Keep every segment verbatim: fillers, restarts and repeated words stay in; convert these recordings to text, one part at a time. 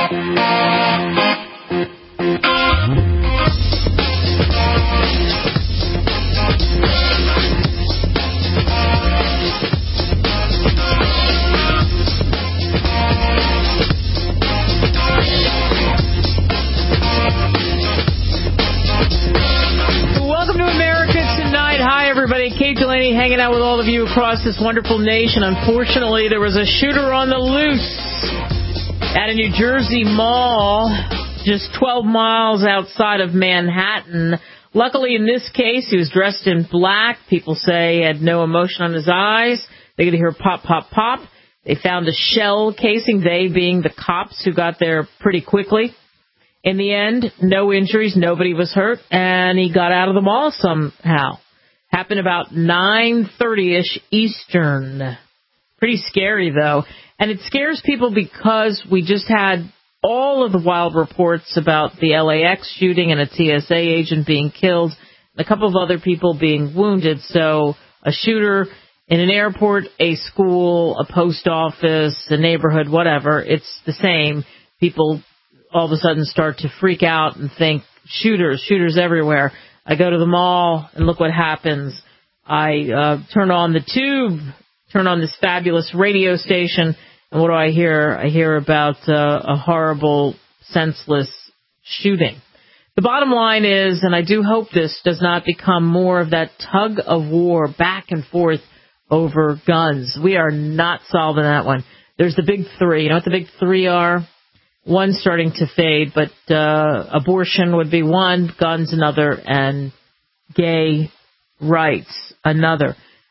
Hanging out with all of you across this wonderful nation. Unfortunately, there was a shooter on the loose at a New Jersey mall just twelve miles outside of Manhattan. Luckily, in this case, he was dressed in black. People say he had no emotion on his eyes. They could hear pop, pop, pop. They found a shell casing, they being the cops who got there pretty quickly. In the end, no injuries, nobody was hurt, and he got out of the mall somehow. Happened about nine thirty-ish Eastern. Pretty scary, though. And it scares people because we just had all of the wild reports about the L A X shooting and a T S A agent being killed, and a couple of other people being wounded. So a shooter in an airport, a school, a post office, a neighborhood, whatever, it's the same. People all of a sudden start to freak out and think, shooters, shooters everywhere. I go to the mall, and look what happens. I uh, turn on the tube, turn on this fabulous radio station, and what do I hear? I hear about uh, a horrible, senseless shooting. The bottom line is, and I do hope this does not become more of that tug of war back and forth over guns. We are not solving that one. There's the big three. You know what the big three are? One's starting to fade, but uh, abortion would be one, guns another, and gay rights another.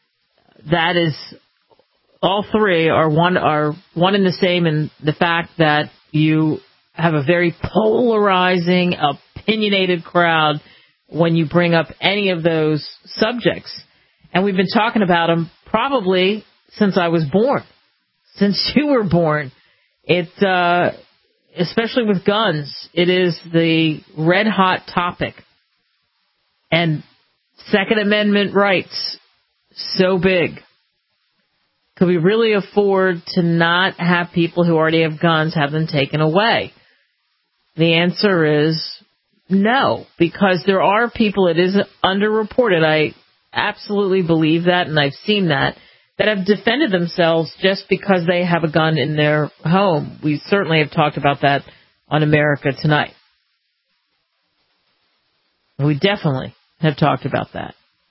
That is, all three are one are one and the same in the fact that you have a very polarizing, opinionated crowd when you bring up any of those subjects. And we've been talking about them probably since I was born, since you were born. It, uh, especially with guns, it is the red-hot topic. And Second Amendment rights, so big. Could we really afford to not have people who already have guns have them taken away? The answer is no, because there are people, it is underreported, I absolutely believe that, and I've seen that, that have defended themselves just because they have a gun in their home. We certainly have talked about that on America Tonight. We definitely have talked about that.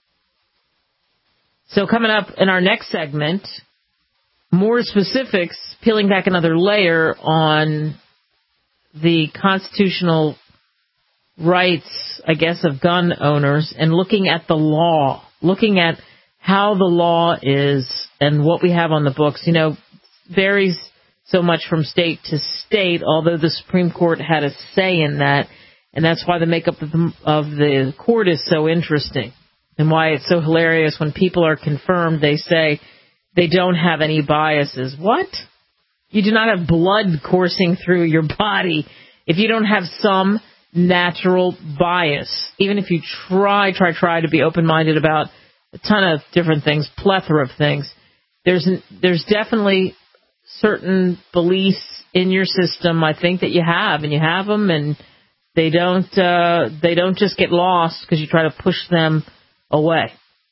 So coming up in our next segment, more specifics, peeling back another layer on the constitutional rights, I guess, of gun owners and looking at the law, looking at how the law is and what we have on the books. You know, varies so much from state to state, although the Supreme Court had a say in that, and that's why the makeup of the, of the court is so interesting and why it's so hilarious when people are confirmed, they say they don't have any biases. What? You do not have blood coursing through your body if you don't have some natural bias. Even if you try, try, try to be open-minded about a ton of different things, plethora of things, there's there's definitely certain beliefs in your system, I think, that you have, and you have them, and they don't uh, they don't just get lost because you try to push them away.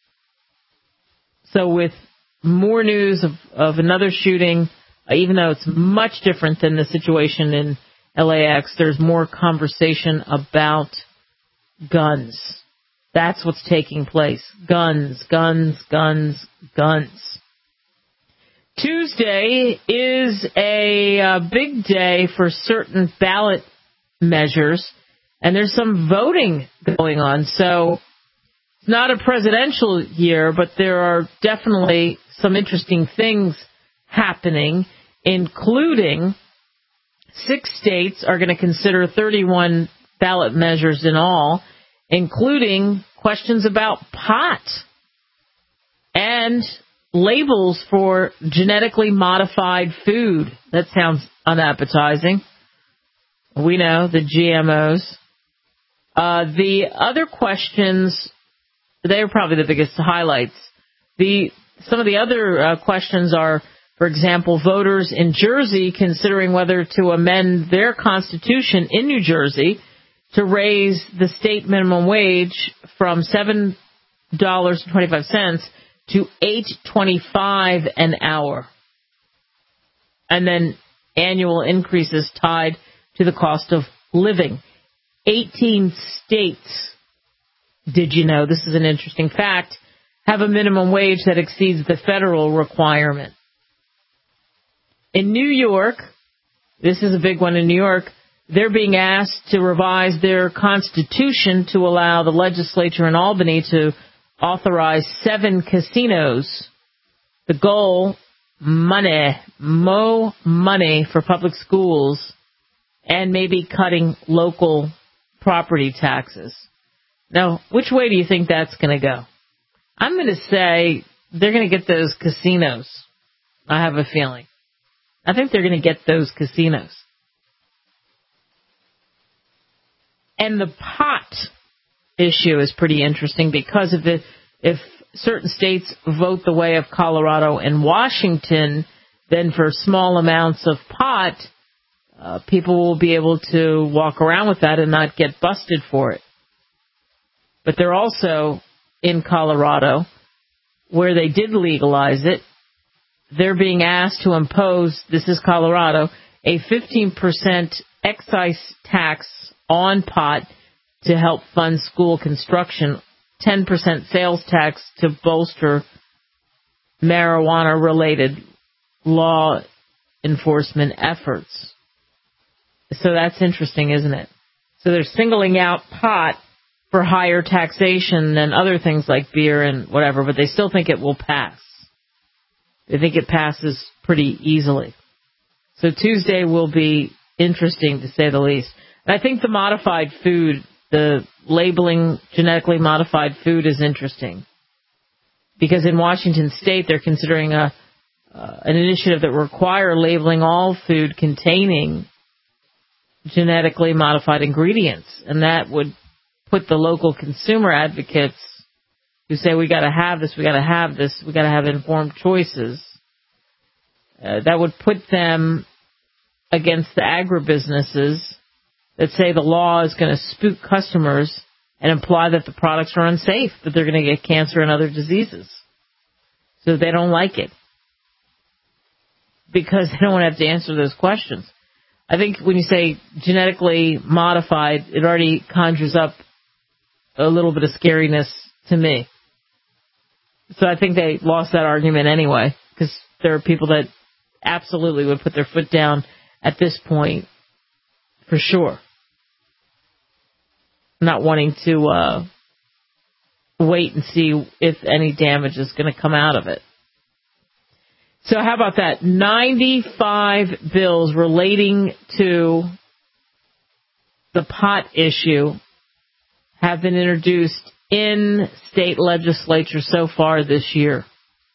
So with more news of, of another shooting, uh, even though it's much different than the situation in L A X, there's more conversation about guns. That's what's taking place. Guns, guns, guns, guns. Tuesday is a uh, big day for certain ballot measures, and there's some voting going on. So it's not a presidential year, but there are definitely some interesting things happening, including six states are going to consider thirty-one ballot measures in all, including questions about pot and labels for genetically modified food. That sounds unappetizing. We know, the G M Os. Uh, the other questions, they are probably the biggest highlights. The Some of the other uh, questions are For example, voters in Jersey considering whether to amend their constitution in New Jersey to raise the state minimum wage from seven dollars and twenty-five cents to eight dollars and twenty-five cents an hour. And then annual increases tied to the cost of living. eighteen states, did you know, this is an interesting fact, have a minimum wage that exceeds the federal requirement. In New York, this is a big one in New York, they're being asked to revise their constitution to allow the legislature in Albany to authorize seven casinos. The goal, money, more money for public schools, and maybe cutting local property taxes. Now, which way do you think that's going to go? I'm going to say they're going to get those casinos. I have a feeling. I think they're going to get those casinos. And the pot issue is pretty interesting because if, it, if certain states vote the way of Colorado and Washington, then for small amounts of pot, uh, people will be able to walk around with that and not get busted for it. But they're also in Colorado, where they did legalize it, they're being asked to impose, this is Colorado, a fifteen percent excise tax on pot to help fund school construction, ten percent sales tax to bolster marijuana-related law enforcement efforts. So that's interesting, isn't it? So they're singling out pot for higher taxation than other things like beer and whatever, but they still think it will pass. They think it passes pretty easily. So Tuesday will be interesting, to say the least. And I think the modified food, the labeling genetically modified food is interesting. Because in Washington State, they're considering a uh, an initiative that require labeling all food containing genetically modified ingredients. And that would put the local consumer advocates who say, we got to have this, we got to have this, we got to have informed choices, uh, that would put them against the agribusinesses that say the law is going to spook customers and imply that the products are unsafe, that they're going to get cancer and other diseases. So they don't like it because they don't want to have to answer those questions. I think when you say genetically modified, it already conjures up a little bit of scariness to me. So I think they lost that argument anyway, because there are people that absolutely would put their foot down at this point, for sure. Not wanting to uh, wait and see if any damage is going to come out of it. So how about that? ninety-five bills relating to the pot issue have been introduced in state legislature so far this year.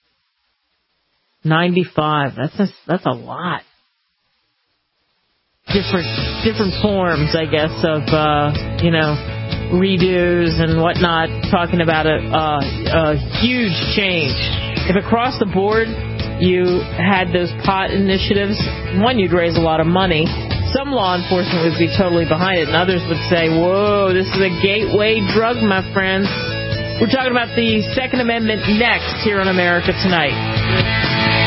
ninety-five. That's a, that's a lot. Different different forms, I guess, of uh, you know, redos and whatnot. Talking about a, a, a huge change. If across the board you had those pot initiatives, one, you'd raise a lot of money. Some law enforcement would be totally behind it, and others would say, whoa, this is a gateway drug, my friends. We're talking about the Second Amendment next here on America Tonight.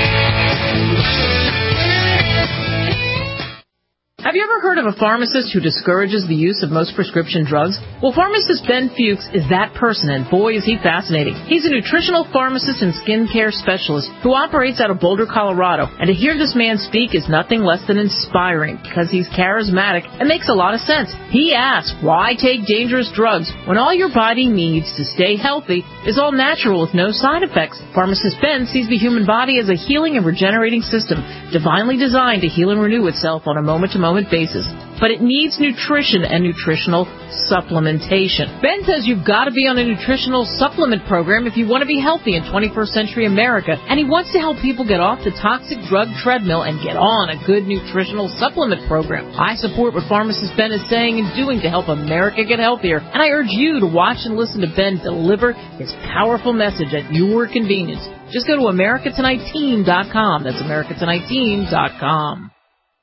Have you ever heard of a pharmacist who discourages the use of most prescription drugs? Well, pharmacist Ben Fuchs is that person, and boy, is he fascinating. He's a nutritional pharmacist and skincare specialist who operates out of Boulder, Colorado. And to hear this man speak is nothing less than inspiring because he's charismatic and makes a lot of sense. He asks, why take dangerous drugs when all your body needs to stay healthy is all natural with no side effects? Pharmacist Ben sees the human body as a healing and regenerating system, divinely designed to heal and renew itself on a moment-to-moment moment-to-moment basis. But it needs nutrition and nutritional supplementation. Ben says you've got to be on a nutritional supplement program if you want to be healthy in twenty-first century America, and he wants to help people get off the toxic drug treadmill and get on a good nutritional supplement program. I support what pharmacist Ben is saying and doing to help America get healthier, and I urge you to watch and listen to Ben deliver his powerful message at your convenience. Just go to America Tonight Team dot com. That's America Tonight Team dot com.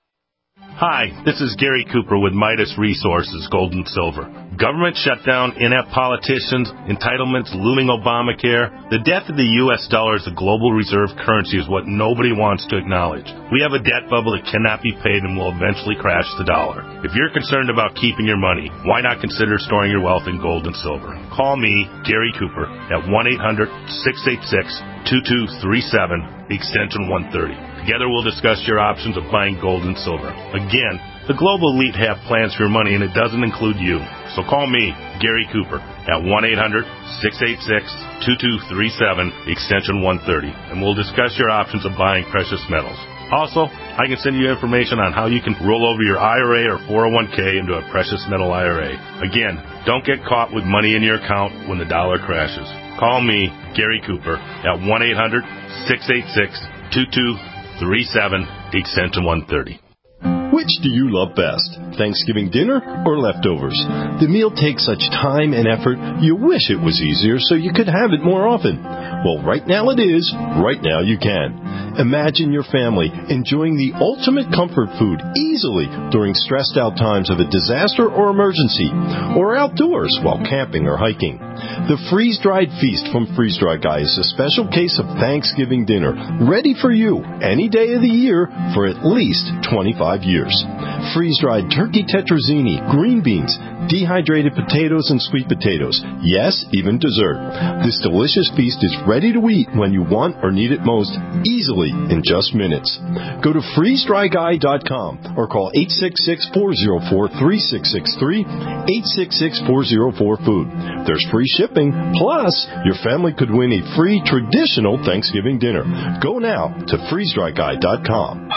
Hi, this is Gary Cooper with Midas Resources, Gold and Silver. Government shutdown, inept politicians, entitlements, looming Obamacare. The death of the U S dollar as a global reserve currency is what nobody wants to acknowledge. We have a debt bubble that cannot be paid and will eventually crash the dollar. If you're concerned about keeping your money, why not consider storing your wealth in gold and silver? Call me, Gary Cooper, at one eight hundred six eight six two two three seven, extension one thirty. Together we'll discuss your options of buying gold and silver. Again, the global elite have plans for your money, and it doesn't include you. So call me, Gary Cooper, at one eight hundred six eight six two two three seven, extension one thirty, and we'll discuss your options of buying precious metals. Also, I can send you information on how you can roll over your I R A or four oh one k into a precious metal I R A. Again, don't get caught with money in your account when the dollar crashes. Call me, Gary Cooper, at one eight hundred six eight six two two three seven, extension one thirty. Which do you love best, Thanksgiving dinner or leftovers? The meal takes such time and effort, you wish it was easier so you could have it more often. Well, right now it is. Right now you can. Imagine your family enjoying the ultimate comfort food easily during stressed out times of a disaster or emergency, or outdoors while camping or hiking. The freeze-dried feast from Freeze Dry Guy is a special case of Thanksgiving dinner, ready for you any day of the year for at least twenty-five years. Freeze-dried turkey tetrazzini, green beans, dehydrated potatoes and sweet potatoes. Yes, even dessert. This delicious feast is ready to eat when you want or need it most, easily in just minutes. Go to freeze dry guy dot com or call eight six six four zero four three six six three, eight six six four zero four food. There's free shipping, plus your family could win a free traditional Thanksgiving dinner. Go now to freeze dry guy dot com.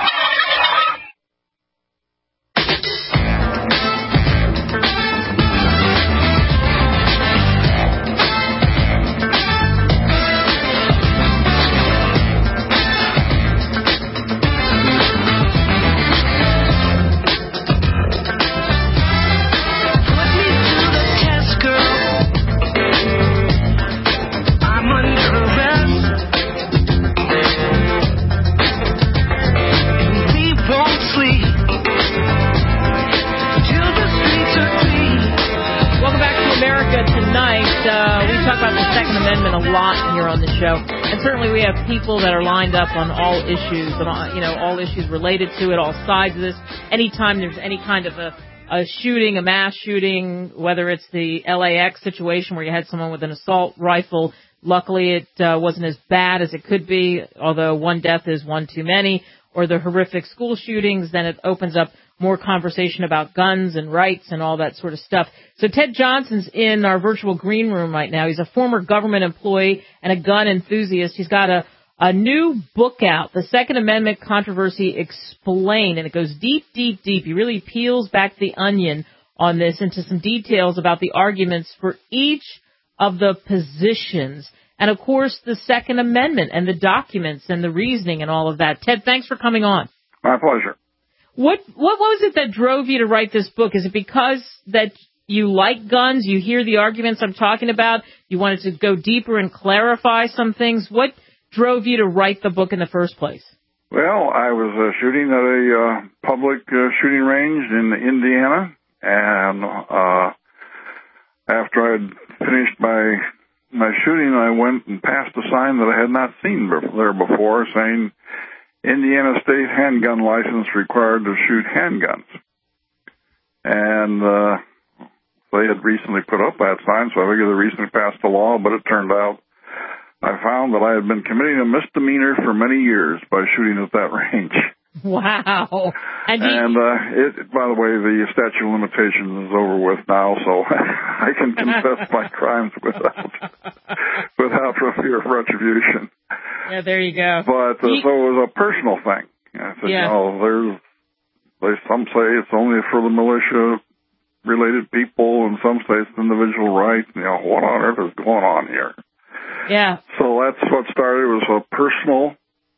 People that are lined up on all issues, and you know, all issues related to it, all sides of this. Anytime there's any kind of a, a shooting, a mass shooting, whether it's the L A X situation where you had someone with an assault rifle, luckily it uh, wasn't as bad as it could be, although one death is one too many, or the horrific school shootings, then it opens up more conversation about guns and rights and all that sort of stuff. So Ted Johnson's in our virtual green room right now. He's a former government employee and a gun enthusiast. He's got a A new book out, The Second Amendment Controversy Explained, and it goes deep, deep, deep. He really peels back the onion on this into some details about the arguments for each of the positions. And, of course, the Second Amendment and the documents and the reasoning and all of that. Ted, thanks for coming on. My pleasure. What, what was it that drove you to write this book? Is it because that you like guns, you hear the arguments I'm talking about, you wanted to go deeper and clarify some things? What drove you to write the book in the first place? Well, I was uh, shooting at a uh, public uh, shooting range in Indiana, and uh, after I'd finished my my shooting, I went and passed a sign that I had not seen there before, saying, Indiana State handgun license required to shoot handguns. And uh, they had recently put up that sign, so I figured they recently passed a law, but it turned out I found that I had been committing a misdemeanor for many years by shooting at that range. Wow. And, and uh, it, by the way, the statute of limitations is over with now, so I can confess my crimes without without fear of retribution. Yeah, there you go. But uh, you, so it was a personal thing. I said, yeah. you know, there's they, some say it's only for the militia-related people, and some say it's individual right. You know, what on earth is going on here? Yeah. So that's what started. It was a personal,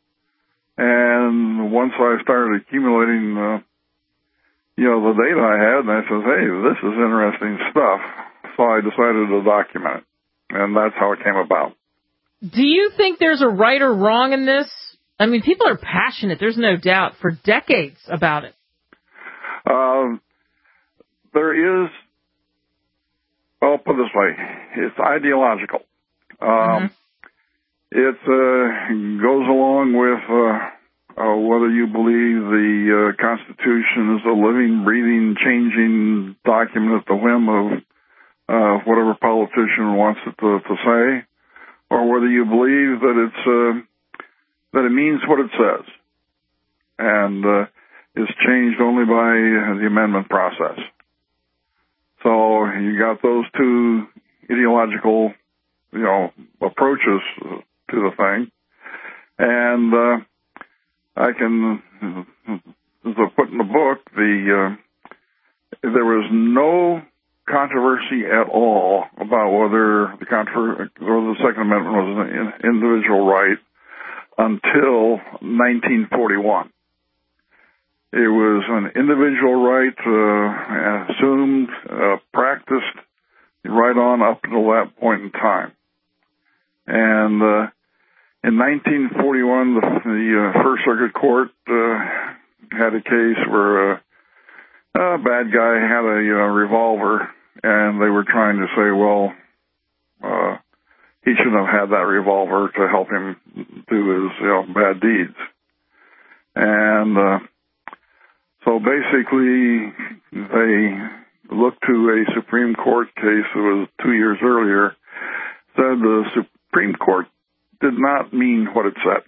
and once I started accumulating, uh, you know, the data I had, and I said, hey, this is interesting stuff. So I decided to document it, and that's how it came about. Do you think there's a right or wrong in this? I mean, people are passionate, there's no doubt, for decades about it. Um, there is, well, put it this way, it's ideological. Um, mm-hmm. It uh, goes along with uh, uh, whether you believe the uh, Constitution is a living, breathing, changing document at the whim of uh, whatever politician wants it to, to say, or whether you believe that it's uh, that it means what it says and uh, is changed only by the amendment process. So you got those two ideological, you know, approaches to the thing. And uh, I can, as I put in the book, the uh, there was no controversy at all about whether the controversy or the Second Amendment was an individual right until nineteen forty-one. It was an individual right, uh, assumed, uh, practiced right on up until that point in time. And uh, in nineteen forty-one, the, the uh, First Circuit Court uh, had a case where uh, a bad guy had a uh, revolver, and they were trying to say, well, uh, he shouldn't have had that revolver to help him do his, you know, bad deeds. And uh, so basically, they looked to a Supreme Court case that was two years earlier, said the Supreme Court did not mean what it said.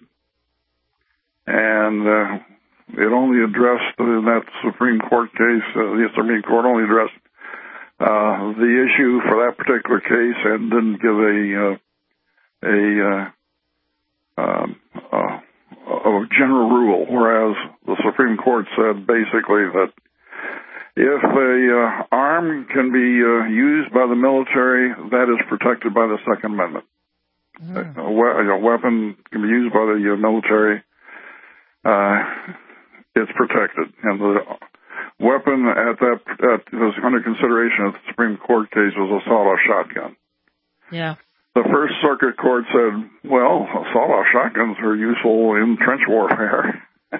And uh, it only addressed, in that Supreme Court case, uh, the Supreme Court only addressed uh, the issue for that particular case and didn't give a uh, a, uh, um, uh, a general rule, whereas the Supreme Court said basically that if a uh, arm can be uh, used by the military, that is protected by the Second Amendment. Mm. A, we- a weapon can be used by the uh, military, uh, it's protected. And the weapon at that at, was under consideration at the Supreme Court case was a sawed-off shotgun. Yeah. The First Circuit Court said, well, sawed-off shotguns are useful in trench warfare.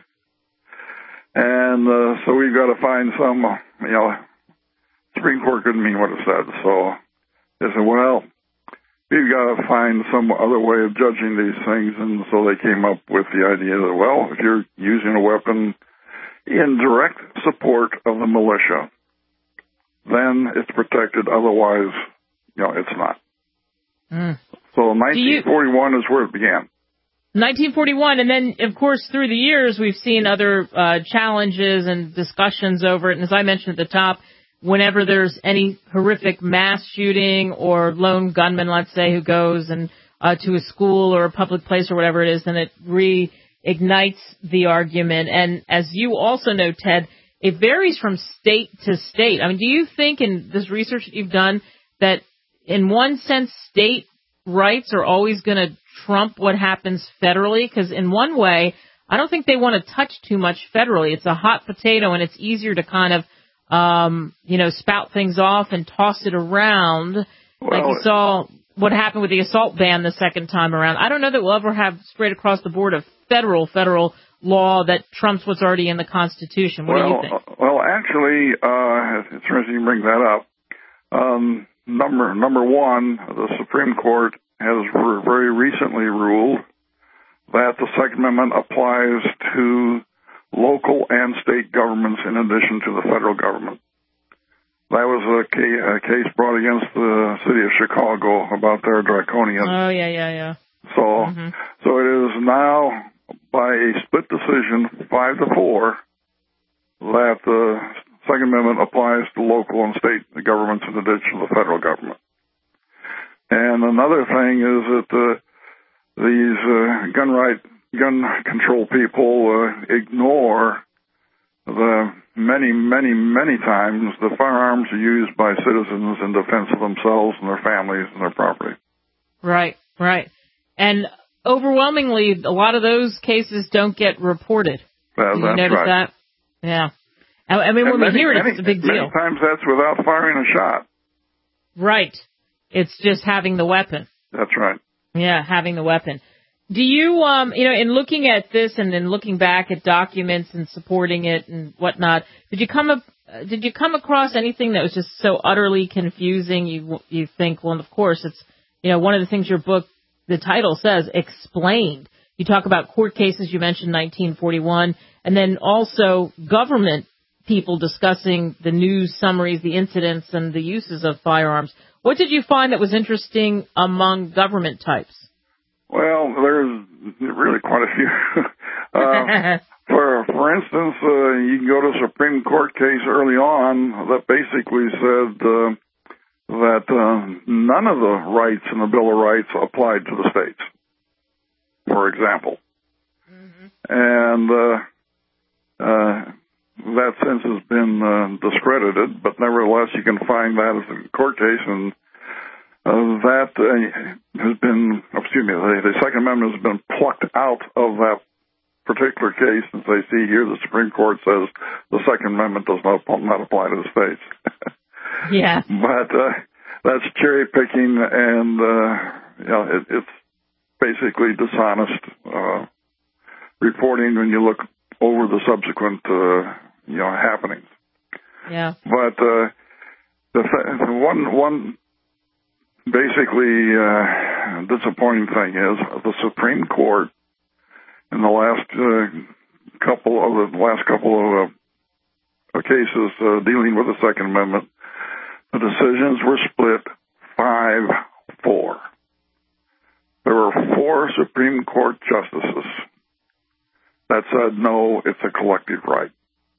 And uh, so we've got to find some, you know, Supreme Court couldn't mean what it said. So they said, well, we've got to find some other way of judging these things. And so they came up with the idea that, well, if you're using a weapon in direct support of the militia, then it's protected. Otherwise, you know, it's not. Mm. So nineteen forty-one you, is where it began. nineteen forty-one, and then, of course, through the years, we've seen other uh, challenges and discussions over it. And as I mentioned at the top, whenever there's any horrific mass shooting or lone gunman, let's say, who goes and uh, to a school or a public place or whatever it is, then it reignites the argument. And as you also know, Ted, it varies from state to state. I mean, do you think in this research that you've done that in one sense, state rights are always going to trump what happens federally? Because in one way, I don't think they want to touch too much federally. It's a hot potato, and it's easier to kind of, um, you know, spout things off and toss it around. Well, like you saw what happened with the assault ban the second time around. I don't know that we'll ever have straight across the board a federal, federal law that trumps what's already in the Constitution. What well, do you think? Well, actually, uh, it's interesting you bring that up. Um, Number number one, the Supreme Court has re- very recently ruled that the Second Amendment applies to local and state governments in addition to the federal government. That was a, ca- a case brought against the city of Chicago about their draconian. Oh, yeah, yeah, yeah. So, mm-hmm. so it is now by a split decision, five to four, that the Second Amendment applies to local and state governments in addition to the federal government. And another thing is that uh, these uh, gun right, gun control people uh, ignore the many, many, many times the firearms are used by citizens in defense of themselves and their families and their property. Right, right. And overwhelmingly, a lot of those cases don't get reported. That, Did you that's notice right. that? Yeah. I mean, and when many, we hear it, many, it's a big many deal. Many times that's without firing a shot. Right. It's just having the weapon. That's right. Yeah, having the weapon. Do you, um, you know, in looking at this and then looking back at documents and supporting it and whatnot, did you come up, did you come across anything that was just so utterly confusing? You you think, well, of course, it's, you know, one of the things your book, the title says, explained. You talk about court cases. You mentioned nineteen forty-one, and then also government people discussing the news summaries, the incidents, and the uses of firearms. What did you find that was interesting among government types? Well, there's really quite a few. uh, for for instance, uh, you can go to a Supreme Court case early on that basically said uh, that uh, none of the rights in the Bill of Rights applied to the states, for example. Mm-hmm. And uh, uh, that sense has been uh, discredited, but nevertheless, you can find that as a court case, and uh, that uh, has been, excuse me, the, the Second Amendment has been plucked out of that particular case, and they see here the Supreme Court says the Second Amendment does not, not apply to the states. Yeah. But uh, that's cherry picking, and uh, you know, it, it's basically dishonest uh, reporting when you look over the subsequent uh, you know happenings. Yeah. But uh, the, the one one basically uh, disappointing thing is the Supreme Court in the last uh, couple of the last couple of uh, cases uh, dealing with the Second Amendment, the decisions were split five four. There were four Supreme Court justices that said, no, it's a collective right.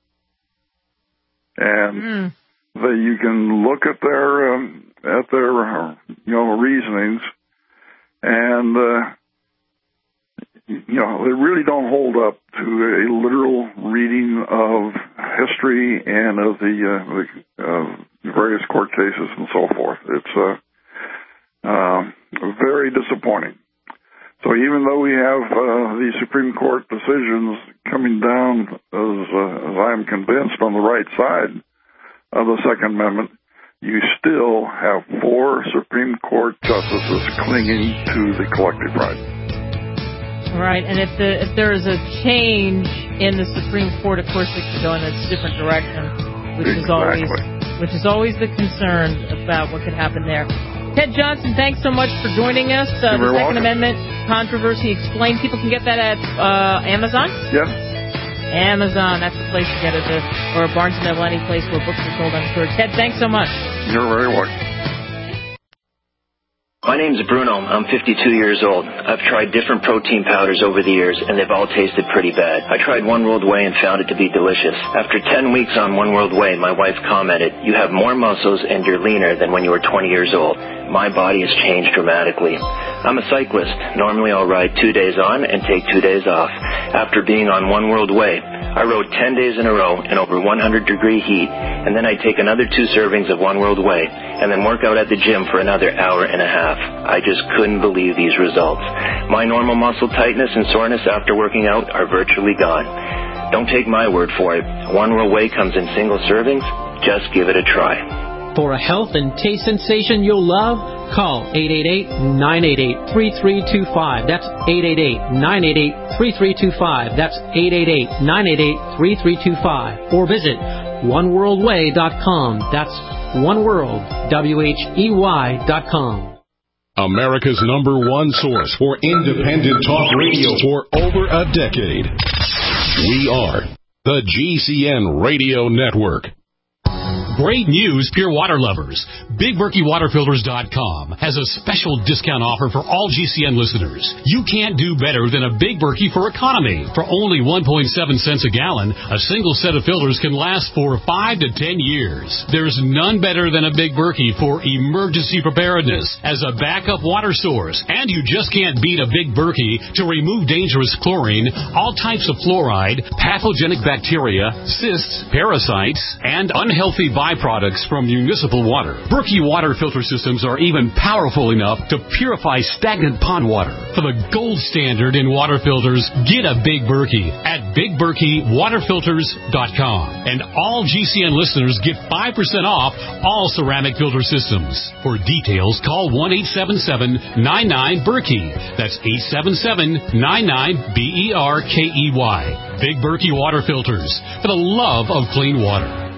And mm. the, you can look at their, um, at their, uh, you know, reasonings, and, uh, you know, they really don't hold up to a literal reading of history and of the, uh, the uh, various court cases and so forth. It's, uh, uh, very disappointing. So even though we have uh, these Supreme Court decisions coming down, as, uh, as I'm convinced, on the right side of the Second Amendment, you still have four Supreme Court justices clinging to the collective right. Right, and if the if there is a change in the Supreme Court, of course, it could go in a different direction, which exactly. is always which is always the concern about what could happen there. Ted Johnson, thanks so much for joining us. Uh, the Second welcome. Amendment Controversy Explained. People can get that at uh, Amazon? Yes. Amazon, that's the place to get it, or Barnes and Noble, any place where books are sold, I'm sure. Ted, thanks so much. You're very welcome. My name's Bruno. I'm fifty-two years old. I've tried different protein powders over the years, and they've all tasted pretty bad. I tried One World Whey and found it to be delicious. After ten weeks on One World Whey, my wife commented, "You have more muscles and you're leaner than when you were twenty years old." My body has changed dramatically. I'm a cyclist. Normally I'll ride two days on and take two days off. After being on One World Whey, I rode ten days in a row in over one hundred degree heat, and then I take another two servings of One World Whey, and then work out at the gym for another hour and a half. I just couldn't believe these results. My normal muscle tightness and soreness after working out are virtually gone. Don't take my word for it. One World Whey comes in single servings. Just give it a try. For a health and taste sensation you'll love, call eight eight eight, nine eight eight, three three two five. That's eight eight eight, nine eight eight, three three two five. That's eight eight eight, nine eight eight, three three two five. Or visit one world way dot com. That's oneworld, W H E Y dot com. America's number one source for independent talk radio for over a decade. We are the G C N Radio Network. Great news, pure water lovers. Big Berkey Water Filters dot com has a special discount offer for all G C N listeners. You can't do better than a Big Berkey for economy. For only one point seven cents a gallon, a single set of filters can last for five to ten years. There's none better than a Big Berkey for emergency preparedness as a backup water source. And you just can't beat a Big Berkey to remove dangerous chlorine, all types of fluoride, pathogenic bacteria, cysts, parasites, and unhealthy byproducts from municipal water. Berkey water filter systems are even powerful enough to purify stagnant pond water. For the gold standard in water filters, get a Big Berkey at Big Berkey Water Filters dot com. And all G C N listeners get five percent off all ceramic filter systems. For details, call one eight seven seven, nine nine, Berkey. That's eight seven seven, nine nine, B E R K E Y. Big Berkey Water Filters, for the love of clean water.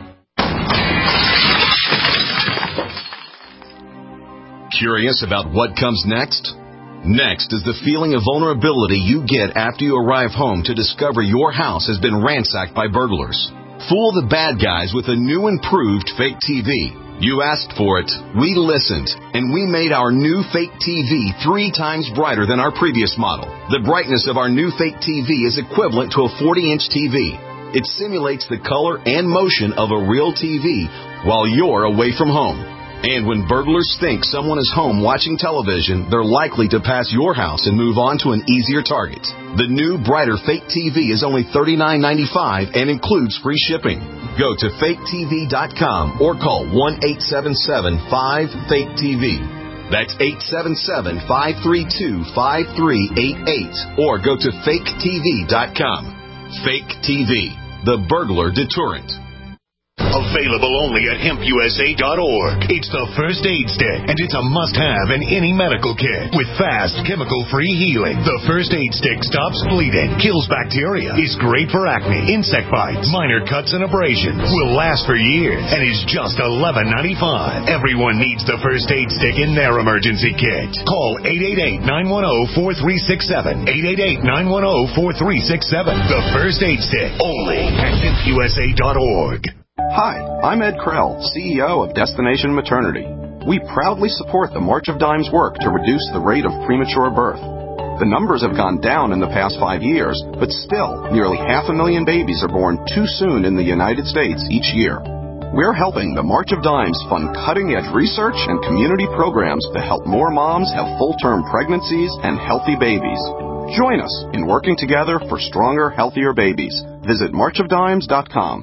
Curious about what comes next? Next is the feeling of vulnerability you get after you arrive home to discover your house has been ransacked by burglars. Fool the bad guys with a new improved fake T V. You asked for it, we listened, and we made our new fake T V three times brighter than our previous model. The brightness of our new fake T V is equivalent to a forty-inch T V. It simulates the color and motion of a real T V while you're away from home. And when burglars think someone is home watching television, they're likely to pass your house and move on to an easier target. The new, brighter fake T V is only thirty-nine ninety-five and includes free shipping. Go to fake T V dot com or call one eight seven seven, five, fake T V. That's eight seven seven, five three two, five three eight eight or go to fake T V dot com. Fake T V, the burglar deterrent. Available only at hemp U S A dot org. It's the first aid stick, and it's a must-have in any medical kit with fast, chemical-free healing. The first aid stick stops bleeding, kills bacteria, is great for acne, insect bites, minor cuts and abrasions, will last for years, and is just eleven ninety-five. Everyone needs the first aid stick in their emergency kit. Call eight eight eight, nine one zero, four three six seven. eight eight eight, nine one zero, four three six seven. The first aid stick, only at hemp U S A dot org. Hi, I'm Ed Krell, C E O of Destination Maternity. We proudly support the March of Dimes work to reduce the rate of premature birth. The numbers have gone down in the past five years, but still, nearly half a million babies are born too soon in the United States each year. We're helping the March of Dimes fund cutting-edge research and community programs to help more moms have full-term pregnancies and healthy babies. Join us in working together for stronger, healthier babies. Visit march of dimes dot com.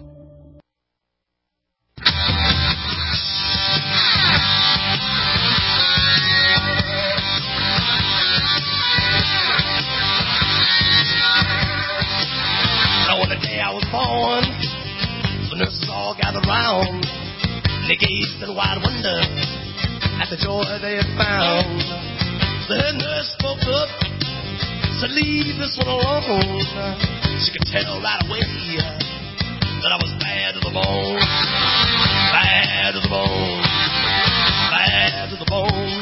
The nurses all gathered round. They gazed in wide wonder at the joy they had found. The head nurse spoke up, said, leave this one alone. She could tell right away that I was bad to the bone. Bad to the bone. Bad to the bone.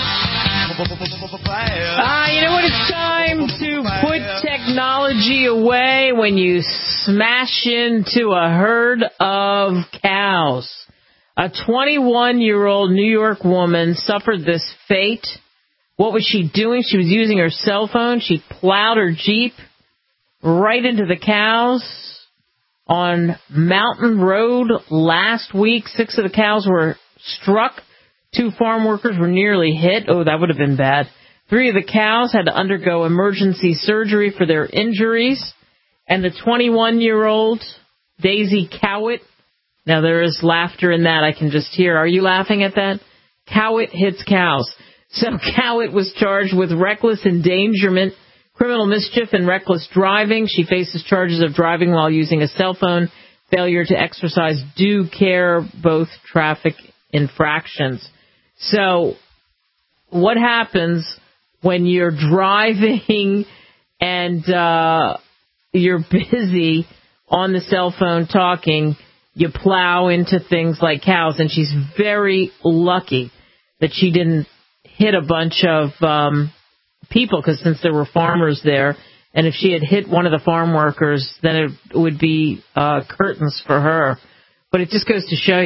Ah, you know what? It's time to put technology away when you smash into a herd of cows. A twenty-one-year-old New York woman suffered this fate. What was she doing? She was using her cell phone. She plowed her Jeep right into the cows on Mountain Road last week. Six of the cows were struck. Two farm workers were nearly hit. Oh, that would have been bad. Three of the cows had to undergo emergency surgery for their injuries. And the twenty-one-year-old, Daisy Cowett, now there is laughter in that, I can just hear. Are you laughing at that? Cowett hits cows. So Cowett was charged with reckless endangerment, criminal mischief, and reckless driving. She faces charges of driving while using a cell phone, failure to exercise due care, both traffic infractions. So what happens when you're driving and uh, you're busy on the cell phone talking? You plow into things like cows, and she's very lucky that she didn't hit a bunch of um, people, because since there were farmers there, and if she had hit one of the farm workers, then it would be uh, curtains for her. But it just goes to show you,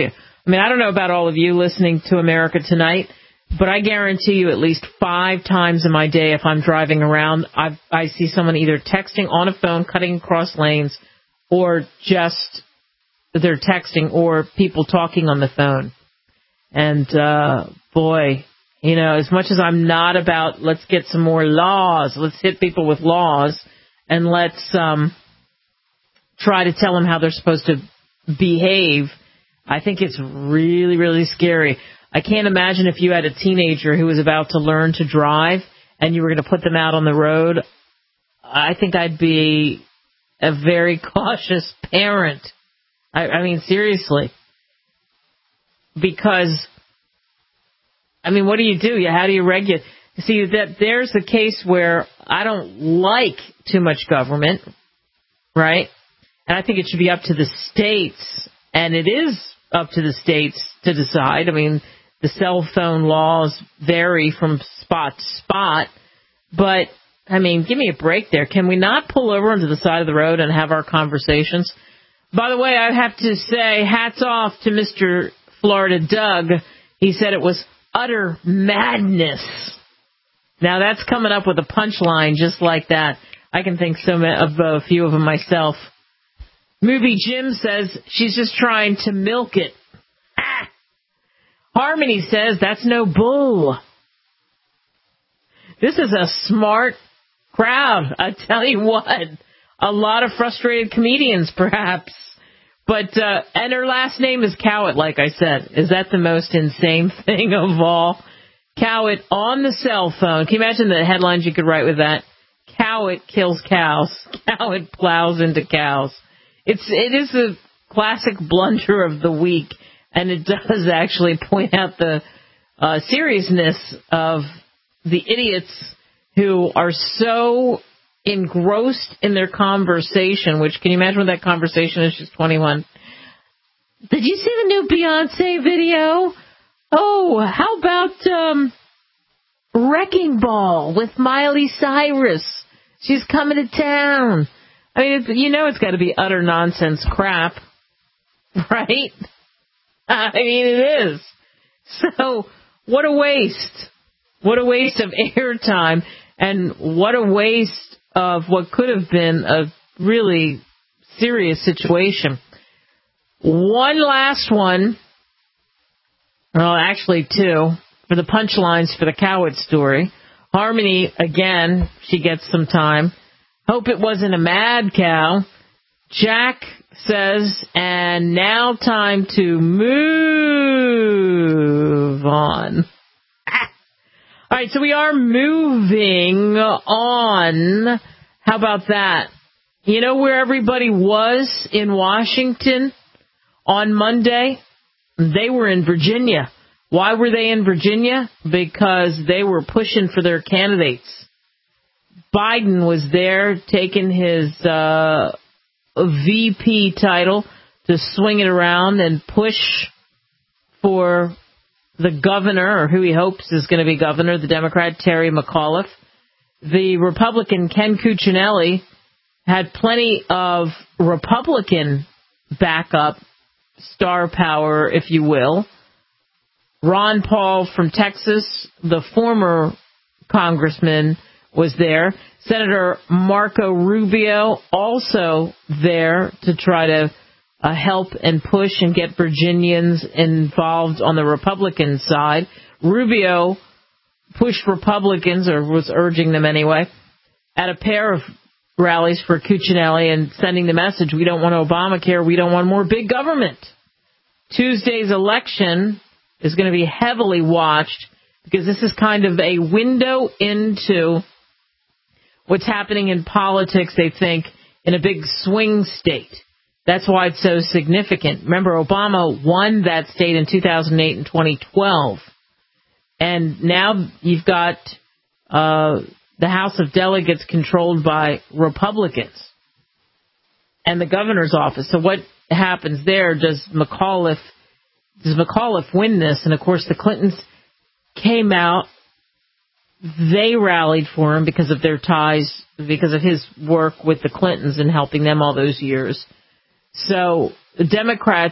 I mean, I don't know about all of you listening to America Tonight, but I guarantee you at least five times in my day if I'm driving around, I I see someone either texting on a phone, cutting across lanes, or just they're texting, or people talking on the phone. And, uh, boy, you know, as much as I'm not about let's get some more laws, let's hit people with laws, and let's um, try to tell them how they're supposed to behave, I think it's really, really scary. I can't imagine if you had a teenager who was about to learn to drive and you were going to put them out on the road. I think I'd be a very cautious parent. I, I mean, seriously. Because, I mean, what do you do? How do you regulate? See, that there's the case where I don't like too much government, right? And I think it should be up to the states, and it is up to the states to decide. I mean, the cell phone laws vary from spot to spot, but, I mean, give me a break there. Can we not pull over onto the side of the road and have our conversations? By the way, I have to say hats off to Mister Florida Doug. He said it was utter madness. Now, that's coming up with a punchline just like that. I can think so many, of a few of them myself. Movie Jim says she's just trying to milk it. Ah. Harmony says that's no bull. This is a smart crowd. I tell you what, a lot of frustrated comedians, perhaps. But, uh, and her last name is Cowett, like I said. Is that the most insane thing of all? Cowett on the cell phone. Can you imagine the headlines you could write with that? Cowett kills cows. Cowett plows into cows. It's, it is a classic blunder of the week, and it does actually point out the uh, seriousness of the idiots who are so engrossed in their conversation, which, can you imagine what that conversation is? She's twenty-one. Did you see the new Beyonce video? Oh, how about um, Wrecking Ball with Miley Cyrus? She's coming to town. I mean, it's, you know it's got to be utter nonsense crap, right? I mean, it is. So, what a waste. What a waste of airtime, and what a waste of what could have been a really serious situation. One last one. Well, actually two, for the punchlines for the Cowett story. Harmony, again, she gets some time. Hope it wasn't a mad cow. Jack says, and now time to move on. All right, so we are moving on. How about that? You know where everybody was in Washington on Monday? They were in Virginia. Why were they in Virginia? Because they were pushing for their candidates. Biden was there taking his uh, V P title to swing it around and push for the governor, or who he hopes is going to be governor, the Democrat Terry McAuliffe. The Republican Ken Cuccinelli had plenty of Republican backup, star power, if you will. Ron Paul from Texas, the former congressman, was there. Senator Marco Rubio also there to try to uh, help and push and get Virginians involved on the Republican side. Rubio pushed Republicans, or was urging them anyway, at a pair of rallies for Cuccinelli and sending the message, we don't want Obamacare, we don't want more big government. Tuesday's election is going to be heavily watched because this is kind of a window into what's happening in politics, they think, in a big swing state. That's why it's so significant. Remember, Obama won that state in two thousand eight and twenty twelve. And now you've got uh, the House of Delegates controlled by Republicans and the governor's office. So what happens there? Does McAuliffe, does McAuliffe win this? And, of course, the Clintons came out. They rallied for him because of their ties, because of his work with the Clintons and helping them all those years. So the Democrats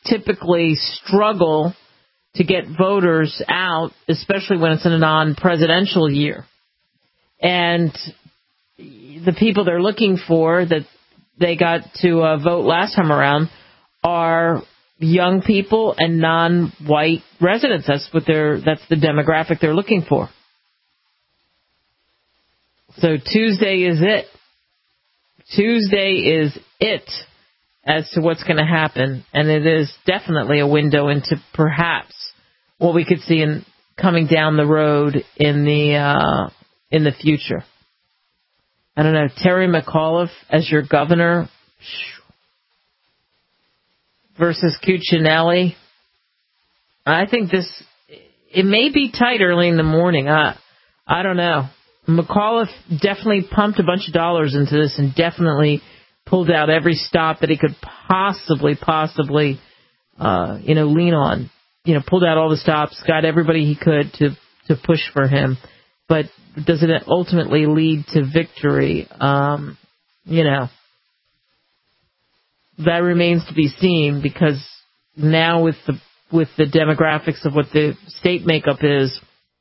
typically struggle to get voters out, especially when it's in a non-presidential year. And the people they're looking for that they got to uh, vote last time around are young people and non-white residents. That's what they're, that's the demographic they're looking for. So Tuesday is it. Tuesday is it as to what's going to happen. And it is definitely a window into perhaps what we could see in coming down the road in the uh, in the future. I don't know, Terry McAuliffe as your governor versus Cuccinelli. I think this, it may be tight early in the morning. I, I don't know. McAuliffe definitely pumped a bunch of dollars into this and definitely pulled out every stop that he could possibly, possibly, uh, you know, lean on. You know, pulled out all the stops, got everybody he could to, to push for him. But does it ultimately lead to victory? Um, you know, that remains to be seen, because now with the with the demographics of what the state makeup is,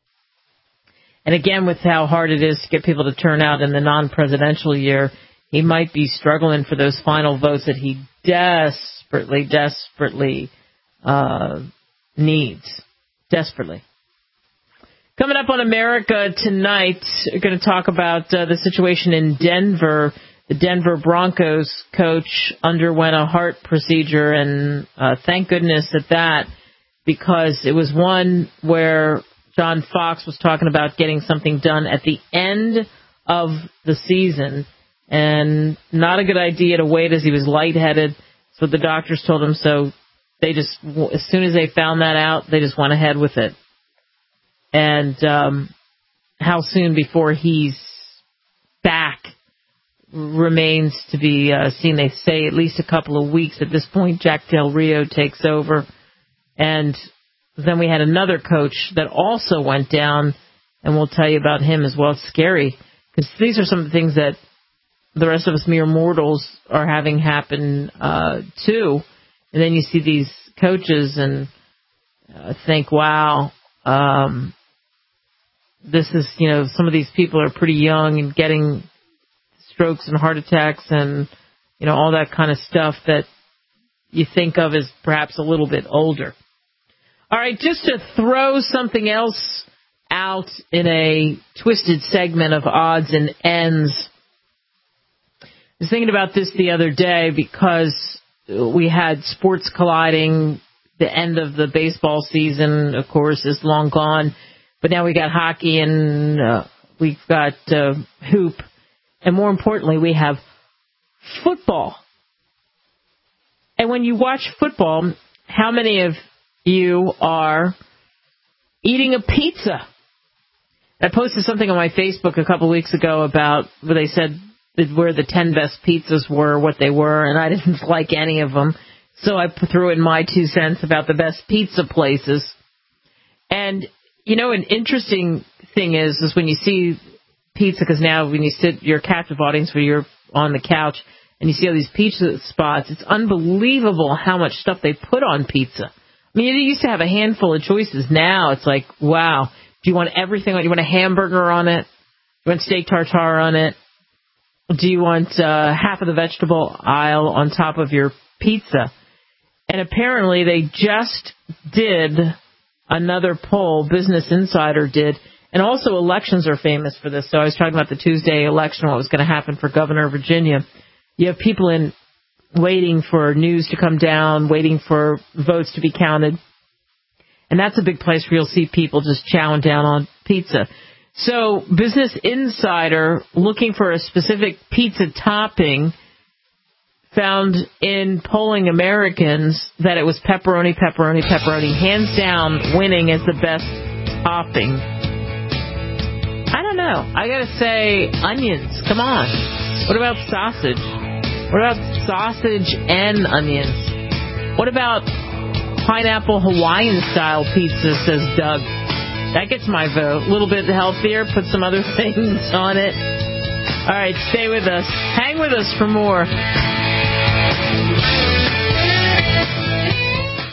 and again with how hard it is to get people to turn out in the non-presidential year, he might be struggling for those final votes that he desperately, desperately uh, needs. Desperately. Coming up on America Tonight, we're going to talk about uh, the situation in Denver. The Denver Broncos coach underwent a heart procedure, and uh, thank goodness at that, because it was one where John Fox was talking about getting something done at the end of the season, and not a good idea to wait as he was lightheaded. So the doctors told him so. They just, as soon as they found that out, they just went ahead with it. And um, how soon before he's back remains to be uh, seen. They say at least a couple of weeks. At this point, Jack Del Rio takes over. And then we had another coach that also went down, and we'll tell you about him as well. It's scary, because these are some of the things that the rest of us mere mortals are having happen uh, too. And then you see these coaches and uh, think, wow, um, this is, you know, some of these people are pretty young and getting strokes and heart attacks and, you know, all that kind of stuff that you think of as perhaps a little bit older. All right, just to throw something else out in a twisted segment of odds and ends. I was thinking about this the other day because we had sports colliding. The end of the baseball season, of course, is long gone. But now we got hockey and uh, we've got uh, hoop. And more importantly, we have football. And when you watch football, how many of you are eating a pizza? I posted something on my Facebook a couple weeks ago about where they said where the ten best pizzas were, what they were, and I didn't like any of them. So I threw in my two cents about the best pizza places. And, you know, an interesting thing is, is when you see pizza, because now when you sit, you're a captive audience where you're on the couch and you see all these pizza spots, it's unbelievable how much stuff they put on pizza. I mean, you used to have a handful of choices. Now it's like, wow, do you want everything? Do you want a hamburger on it? Do you want steak tartare on it? Do you want uh, half of the vegetable aisle on top of your pizza? And apparently they just did another poll, Business Insider did, and also elections are famous for this. So I was talking about the Tuesday election, what was going to happen for governor of Virginia. You have people in waiting for news to come down, waiting for votes to be counted. And that's a big place where you'll see people just chowing down on pizza. So Business Insider, looking for a specific pizza topping, found in polling Americans that it was pepperoni, pepperoni, pepperoni, hands down winning as the best topping. I don't know. I gotta say, onions. Come on. What about sausage? What about sausage and onions? What about pineapple Hawaiian style pizza, says Doug. That gets my vote. A little bit healthier, put some other things on it. All right, stay with us. Hang with us for more.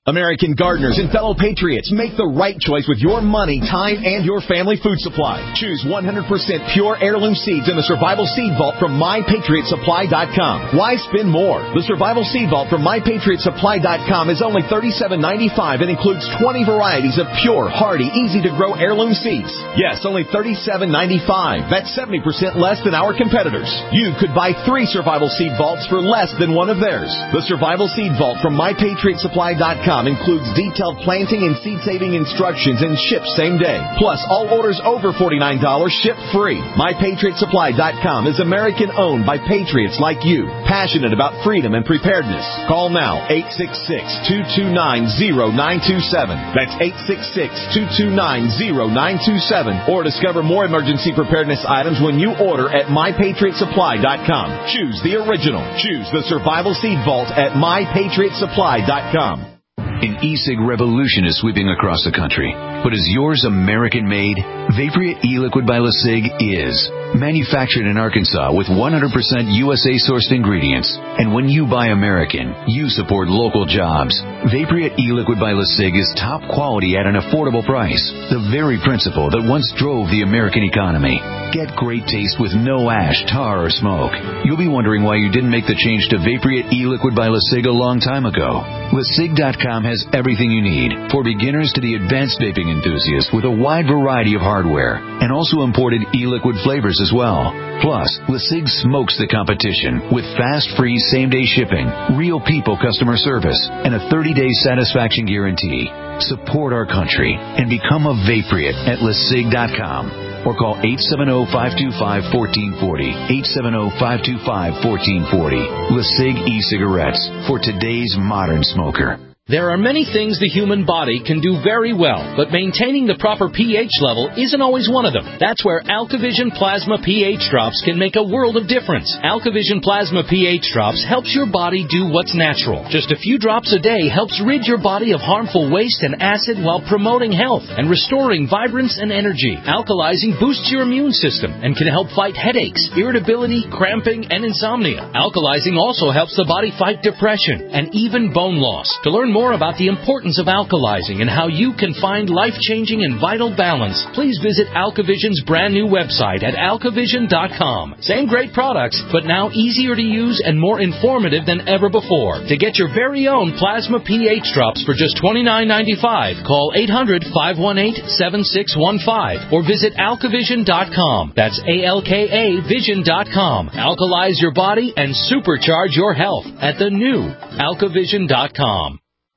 American gardeners and fellow patriots, make the right choice with your money, time, and your family food supply. Choose one hundred percent pure heirloom seeds in the Survival Seed Vault from my patriot supply dot com. Why spend more? The Survival Seed Vault from my patriot supply dot com is only thirty-seven ninety-five and includes twenty varieties of pure, hardy, easy-to-grow heirloom seeds. Yes, only thirty-seven ninety-five. That's seventy percent less than our competitors. You could buy three Survival Seed Vaults for less than one of theirs. The Survival Seed Vault from my patriot supply dot com includes detailed planting and seed-saving instructions and ships same day. Plus, all orders over forty-nine dollars ship free. my patriot supply dot com is American-owned by patriots like you, passionate about freedom and preparedness. Call now, eight six six, two two nine, zero nine two seven. That's eight six six, two two nine, zero nine two seven. Or discover more emergency preparedness items when you order at my patriot supply dot com. Choose the original. Choose the Survival Seed Vault at my patriot supply dot com. An e-cig revolution is sweeping across the country. But is yours American-made? Vaporeat e-liquid by LeSig is. Manufactured in Arkansas with one hundred percent U S A-sourced ingredients. And when you buy American, you support local jobs. Vaporeat e-liquid by LeSig is top quality at an affordable price. The very principle that once drove the American economy. Get great taste with no ash, tar, or smoke. You'll be wondering why you didn't make the change to Vaporeat e-liquid by LeSig a long time ago. Le Sig dot com has everything you need, for beginners to the advanced vaping enthusiast, with a wide variety of hardware, and also imported e-liquid flavors as well. Plus, LeSig smokes the competition with fast, free, same-day shipping, real people customer service, and a thirty-day satisfaction guarantee. Support our country and become a Vaporeat at Le Sig dot com. Or call eight seven zero, five two five, one four four zero, eight seven zero, five two five, one four four zero. LeSig e-cigarettes for today's modern smoker. There are many things the human body can do very well, but maintaining the proper pH level isn't always one of them. That's where AlkaVision Plasma pH Drops can make a world of difference. AlkaVision Plasma pH Drops helps your body do what's natural. Just a few drops a day helps rid your body of harmful waste and acid while promoting health and restoring vibrance and energy. Alkalizing boosts your immune system and can help fight headaches, irritability, cramping, and insomnia. Alkalizing also helps the body fight depression and even bone loss. To learn more about the importance of alkalizing and how you can find life-changing and vital balance, please visit AlkaVision's brand new website at alkavision dot com. Same great products, but now easier to use and more informative than ever before. To get your very own Plasma pH Drops for just twenty-nine ninety-five, call eight hundred, five one eight, seven six one five or visit alkavision dot com. That's A L K A vision dot com. Alkalize your body and supercharge your health at the new alkavision dot com.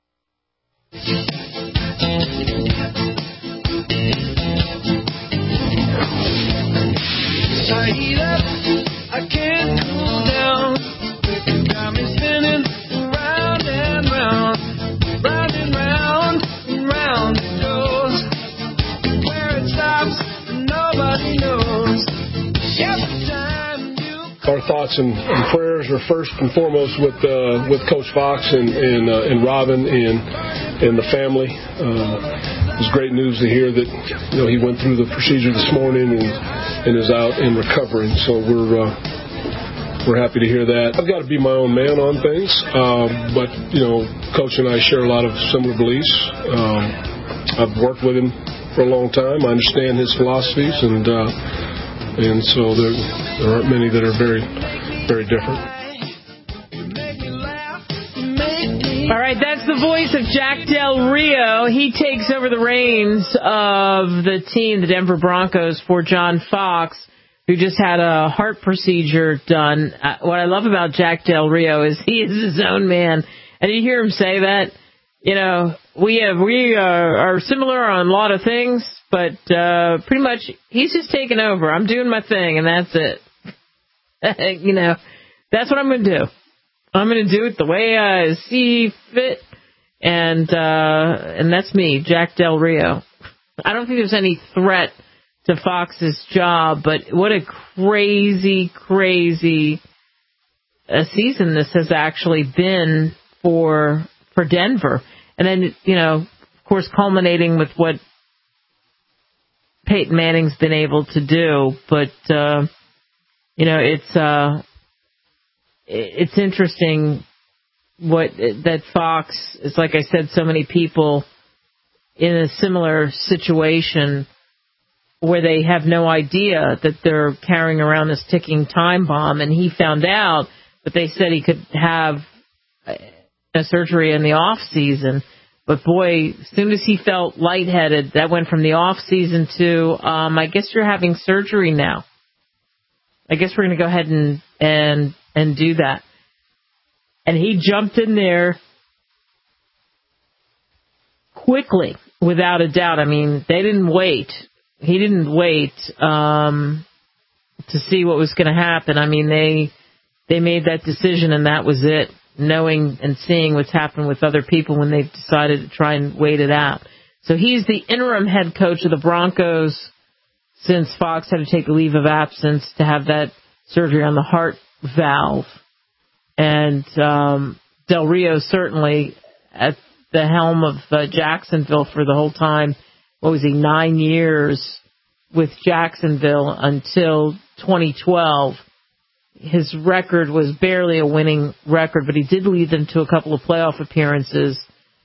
I heat up, I can't cool down. You got me spinning round and round, round and round, and round it goes. Where it stops, nobody knows. Every time you. Our thoughts and, and prayers are first and foremost with uh, with Coach Fox and and, uh, and Robin and and the family. Uh, It's great news to hear that, you know, he went through the procedure this morning and, and is out and recovering. So we're uh, we're happy to hear that. I've got to be my own man on things, um, but you know, Coach and I share a lot of similar beliefs. Um, I've worked with him for a long time. I understand his philosophies, and uh, and so there there aren't many that are very very different. All right, that's the voice of Jack Del Rio. He takes over the reins of the team, the Denver Broncos, for John Fox, who just had a heart procedure done. Uh, what I love about Jack Del Rio is he is his own man. And you hear him say that, you know, we have we are, are similar on a lot of things, but uh, pretty much he's just taking over. I'm doing my thing, and that's it. You know, that's what I'm going to do. I'm going to do it the way I see fit, and uh, and that's me, Jack Del Rio. I don't think there's any threat to Fox's job, but what a crazy, crazy uh, season this has actually been for for Denver. And then, you know, of course, culminating with what Peyton Manning's been able to do. But, uh, you know, it's... Uh, It's interesting what that Fox is, like I said, so many people in a similar situation where they have no idea that they're carrying around this ticking time bomb, and he found out, but they said he could have a surgery in the off season. But boy, as soon as he felt lightheaded, that went from the off season to, um, I guess you're having surgery now. I guess we're going to go ahead and, and, and do that. And he jumped in there quickly, without a doubt. I mean, they didn't wait. He didn't wait, um, to see what was going to happen. I mean, they, they made that decision and that was it. Knowing and seeing what's happened with other people when they've decided to try and wait it out. So he's the interim head coach of the Broncos since Fox had to take a leave of absence to have that surgery on the heart valve. And um, Del Rio certainly at the helm of uh, Jacksonville for the whole time. What was he, nine years with Jacksonville until twenty twelve. His record was barely a winning record, but he did lead them to a couple of playoff appearances.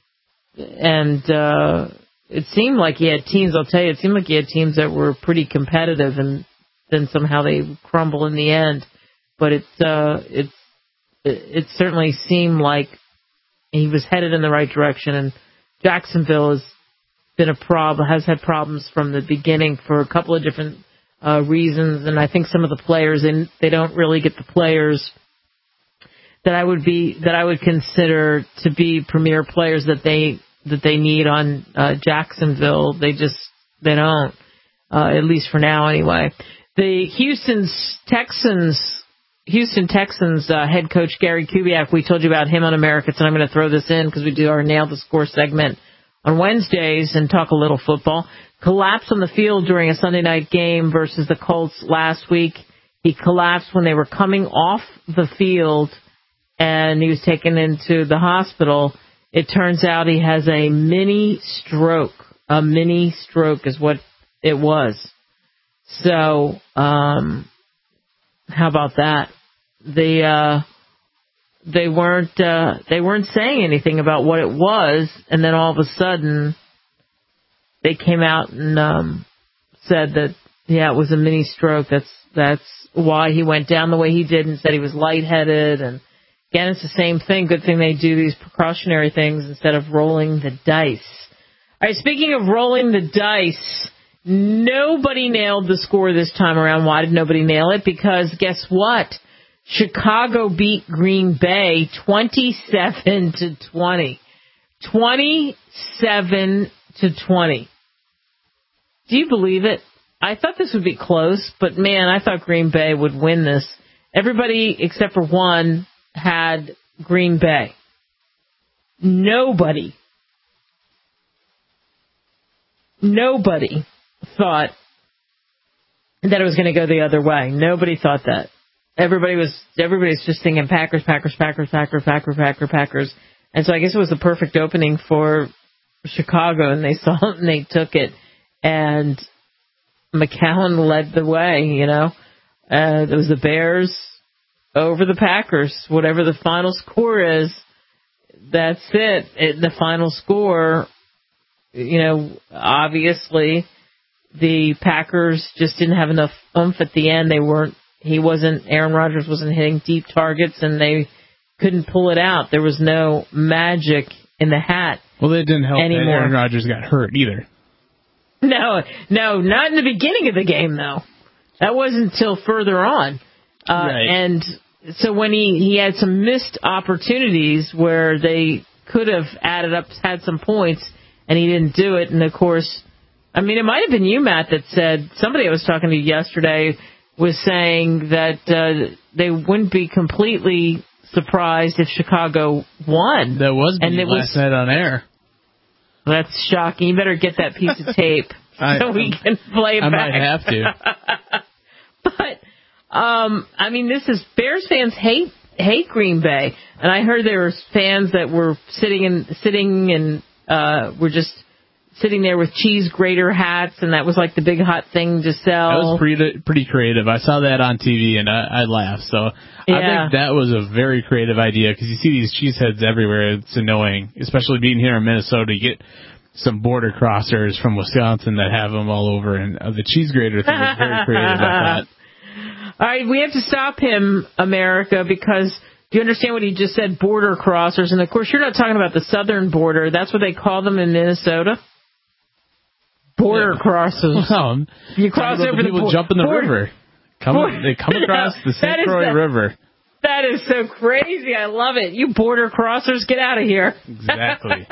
And uh, it seemed like he had teams, I'll tell you, it seemed like he had teams that were pretty competitive, and then somehow they crumble in the end. But it, uh, it, it certainly seemed like he was headed in the right direction. And Jacksonville has been a problem, has had problems from the beginning for a couple of different Uh, reasons, and I think some of the players, and they don't really get the players that I would be that I would consider to be premier players that they that they need on uh, Jacksonville. They just they don't, uh, at least for now anyway. The Houston Texans Houston Texans uh, head coach Gary Kubiak. We told you about him on America, and I'm going to throw this in because we do our Nail the Score segment on Wednesdays and talk a little football. Collapsed on the field during a Sunday night game versus the Colts last week. He collapsed when they were coming off the field, and he was taken into the hospital. It turns out he has a mini stroke. A mini stroke is what it was. So, um, how about that? They uh, they weren't uh, they weren't saying anything about what it was, and then all of a sudden they came out and um, said that, yeah, it was a mini stroke. That's that's why he went down the way he did, and said he was lightheaded. And again, it's the same thing. Good thing they do these precautionary things instead of rolling the dice. All right, speaking of rolling the dice, nobody nailed the score this time around. Why did nobody nail it? Because guess what? Chicago beat Green Bay twenty-seven to twenty. twenty-seven to twenty. Do you believe it? I thought this would be close, but man, I thought Green Bay would win this. Everybody except for one had Green Bay. Nobody, nobody thought that it was going to go the other way. Nobody thought that. Everybody was, everybody's just thinking Packers, Packers, Packers, Packers, Packers, Packers, Packers. And so I guess it was the perfect opening for Chicago, and they saw it and they took it. And McCown led the way, you know. Uh, it was the Bears over the Packers. Whatever the final score is, that's it. it. The final score, you know, obviously the Packers just didn't have enough oomph at the end. They weren't, he wasn't, Aaron Rodgers wasn't hitting deep targets, and they couldn't pull it out. There was no magic in the hat. Well, it didn't help anymore. that Aaron Rodgers got hurt either. No, no, not in the beginning of the game, though. That wasn't until further on. Uh, right. And so when he, he had some missed opportunities where they could have added up, had some points, and he didn't do it. And, of course, I mean, it might have been you, Matt, that said, somebody I was talking to yesterday was saying that uh, they wouldn't be completely surprised if Chicago won. That was me and it last was, night on air. That's shocking. You better get that piece of tape I, so we can play it I back. might have to. But, um, I mean, this is, Bears fans hate hate Green Bay. And I heard there were fans that were sitting and, sitting and uh, were just sitting there with cheese grater hats, and that was like the big hot thing to sell. That was pretty pretty creative. I saw that on T V, and I, I laughed. So yeah. I think that was a very creative idea, because you see these cheeseheads everywhere. It's annoying, especially being here in Minnesota. You get some border crossers from Wisconsin that have them all over, and uh, the cheese grater thing was very creative, I thought. All right, we have to stop him, America, because do you understand what he just said, border crossers? And, of course, you're not talking about the southern border. That's what they call them in Minnesota. Border yeah. crossers. Well, you cross over the people bo- jump in the border. river. Come, they come across the Saint Croix that, River. That is so crazy. I love it. You border crossers, get out of here. Exactly.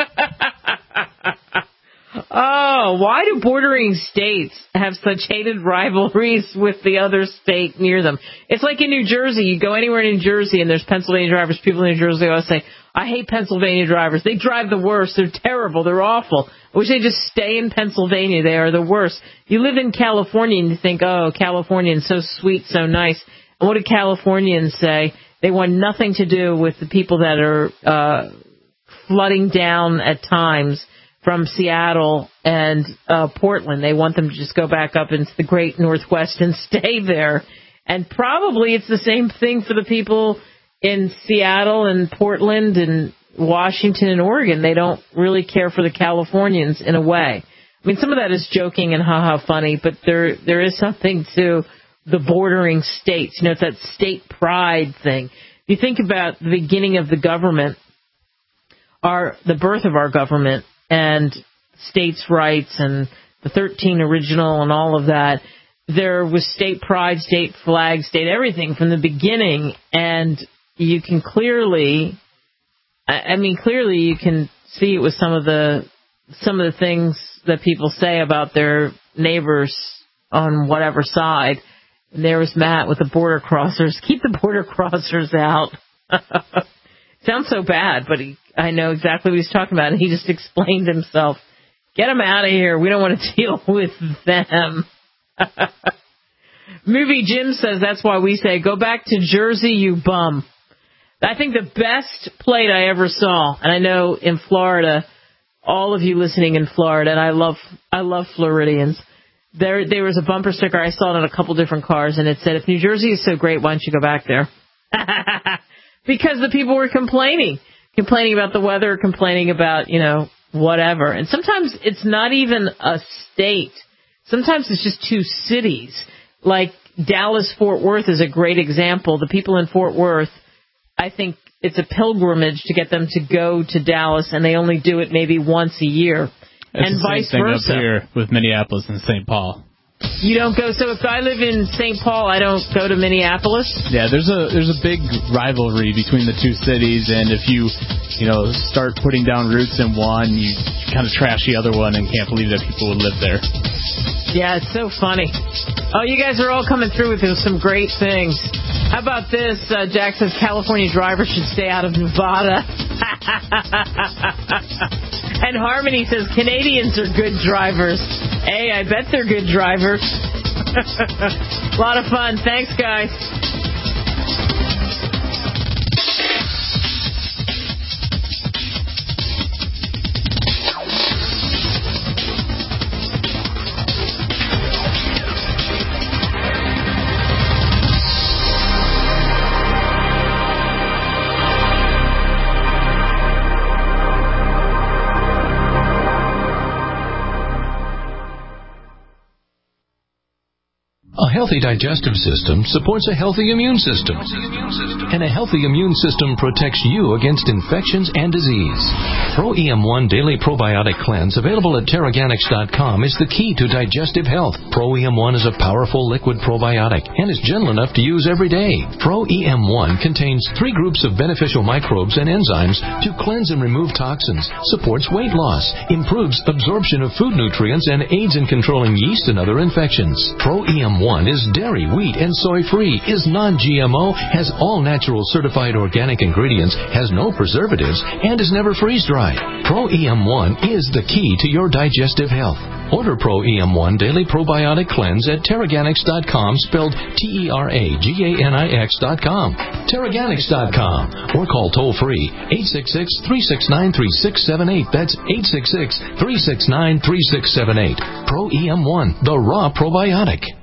Oh, why do bordering states have such hated rivalries with the other state near them? It's like in New Jersey. You go anywhere in New Jersey and there's Pennsylvania drivers. People in New Jersey always say, I hate Pennsylvania drivers. They drive the worst. They're terrible. They're awful. I wish they'd just stay in Pennsylvania. They are the worst. You live in California and you think, oh, Californians, so sweet, so nice. And what do Californians say? They want nothing to do with the people that are uh flooding down at times from Seattle and uh Portland. They want them to just go back up into the great Northwest and stay there. And probably it's the same thing for the people in Seattle and Portland and Washington and Oregon. They don't really care for the Californians in a way. I mean, some of that is joking and ha-ha funny, but there there is something to the bordering states. You know, it's that state pride thing. If you think about the beginning of the government, our the birth of our government and states' rights and the thirteen original and all of that, there was state pride, state flag, state everything from the beginning. And you can clearly, I mean, clearly you can see it with some of the some of the things that people say about their neighbors on whatever side. And there was Matt with the border crossers. Keep the border crossers out. Sounds so bad, but he, I know exactly what he's talking about, and he just explained himself. Get them out of here. We don't want to deal with them. Movie Jim says that's why we say, go back to Jersey, you bum. I think the best plate I ever saw, and I know in Florida, all of you listening in Florida, and I love I love Floridians, there there was a bumper sticker. I saw it on a couple different cars, and it said, if New Jersey is so great, why don't you go back there? Because the people were complaining, complaining about the weather, complaining about, you know, whatever. And sometimes it's not even a state. Sometimes it's just two cities. Like Dallas-Fort Worth is a great example. The people in Fort Worth, I think it's a pilgrimage to get them to go to Dallas, and they only do it maybe once a year. It's and the same vice thing versa. Up here with Minneapolis and Saint Paul. You don't go. So if I live in Saint Paul, I don't go to Minneapolis? Yeah, there's a there's a big rivalry between the two cities, and if you you know start putting down roots in one, you kind of trash the other one, and can't believe that people would live there. Yeah, it's so funny. Oh, you guys are all coming through with some great things. How about this? Uh, Jack says California drivers should stay out of Nevada. And Harmony says Canadians are good drivers. Hey, I bet they're good drivers. A lot of fun. Thanks, guys. A healthy digestive system supports a healthy immune system. And a healthy immune system protects you against infections and disease. Pro E M one Daily Probiotic Cleanse, available at Terraganics dot com, is the key to digestive health. Pro E M one is a powerful liquid probiotic and is gentle enough to use every day. Pro E M one contains three groups of beneficial microbes and enzymes to cleanse and remove toxins, supports weight loss, improves absorption of food nutrients, and aids in controlling yeast and other infections. Pro E M one is dairy, wheat, and soy-free, is non-G M O, has all natural certified organic ingredients, has no preservatives, and is never freeze-dried. Pro E M one is the key to your digestive health. Order Pro E M one Daily Probiotic Cleanse at Teraganix dot com, spelled T E R A G A N I X dot com. Teraganix dot com. Or call toll-free eight six six, three six nine, three six seven eight. That's eight six six, three six nine, three six seven eight. Pro E M one, the raw probiotic.